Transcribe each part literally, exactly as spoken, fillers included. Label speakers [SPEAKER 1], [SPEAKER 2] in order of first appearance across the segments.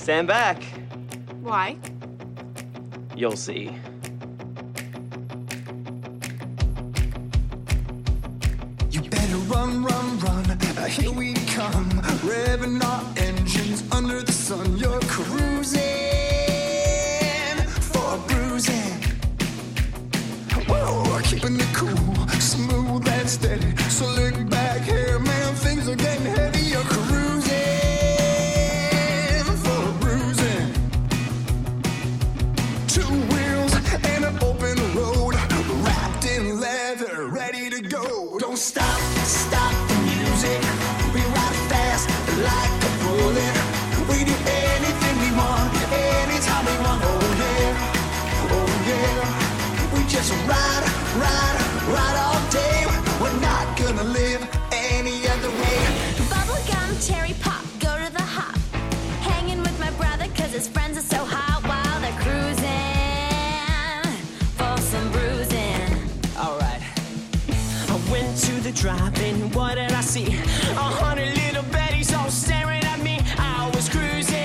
[SPEAKER 1] Stand back.
[SPEAKER 2] Why?
[SPEAKER 1] You'll see.
[SPEAKER 3] You better run, run, run, uh, here we come. Revving our engines under the sun. You're cruising for a bruising. Whoa, keeping it cool, smooth and steady. So look back here, man, things are getting heavy. You're cruising for a bruising. Two wheels and an open road, wrapped in leather, ready to go. Don't stop, stop the music. We ride fast like a bullet. We do anything we want, anytime we want. Oh yeah, oh yeah. We just ride, ride, ride all day. We're not gonna live any other way.
[SPEAKER 4] Bubblegum, cherry pop, go to the hop. Hanging with my brother cause his friends are so hot while they're cruising for some bruising.
[SPEAKER 5] Alright. I went to the drive-in, what did I see? A hundred little baddies all staring at me. I was cruising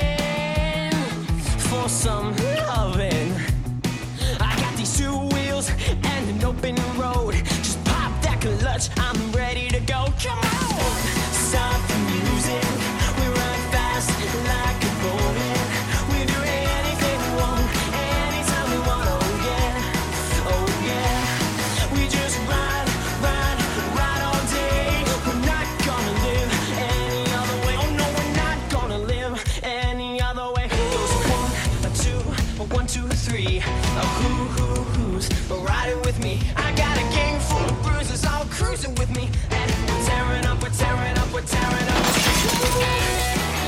[SPEAKER 5] for some loving. I got these two wheels and an open road. Just pop that clutch, I'm ready to go. Come on! Stop the music. We run fast like a bullet. We do anything we want, anytime we want. Oh yeah, oh yeah. We just ride, ride, ride all day. We're not gonna live any other way. Oh no, we're not gonna live any other way. Goes one, a two, a one, two, three. A who, who, who's riding with me? I got a gang full of bruises all cruising with me. And we're tearing up, we're tearing up, we're tearing up the streets.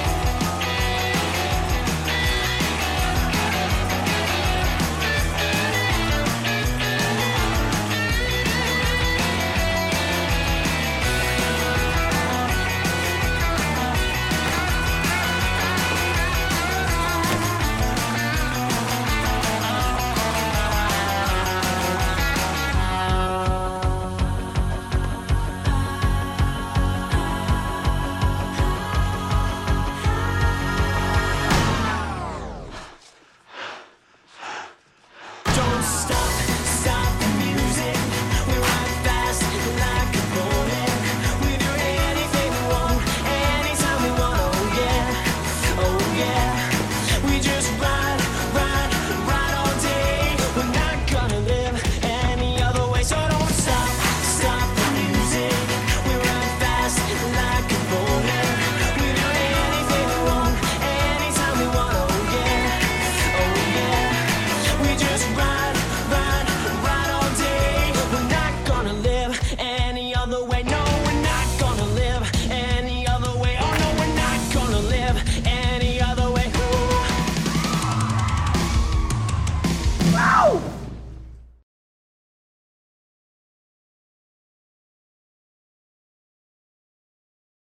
[SPEAKER 5] Don't stop, stop the music. We ride fast like a bullet. We do anything we want, anytime we want. Oh yeah, oh yeah. We just ride.